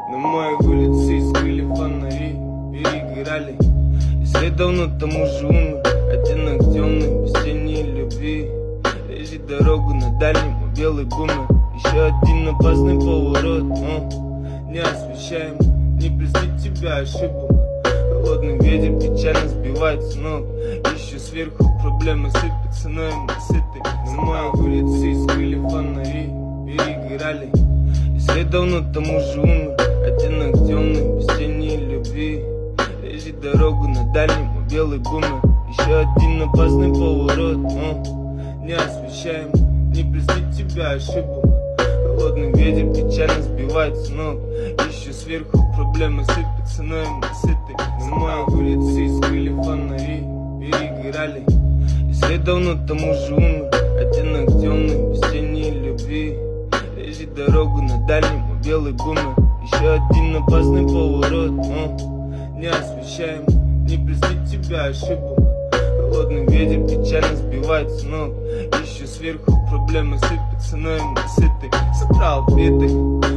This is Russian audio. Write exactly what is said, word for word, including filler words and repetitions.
На моей улице искрили фонари, перегорали. И след давно тому же умер, оттенок темный, без тени любви. Режет дорогу на дальнем, а белый бумер. Еще один опасный поворот, о, не освещаем, не простить тебя ошибок. Холодный ветер печально сбивает с ног. Еще сверху проблемы сыпятся, но им сыты. На моей улице искрили фонари, перегорали. И след давно тому же умер, оттенок темный, без тени любви. Режет дорогу на дальнем, а белый бумер. Еще один опасный поворот, о, не освещаем, не простить тебя ошибок. Холодный ветер печально сбивает с ног. Еще сверху проблемы сыпятся, но им сыты. На моей улице искрили фонари, перегорали. И след давно тому же умер, оттенок темный, без тени любви. Режет дорогу на дальнем, а белый бумер. Еще один опасный поворот, о, не освещаем, не простить тебя ошибок. Холодный ветер печально сбивает с ног. Еще сверху проблемы сыпятся, но им сыты. Собрал биты,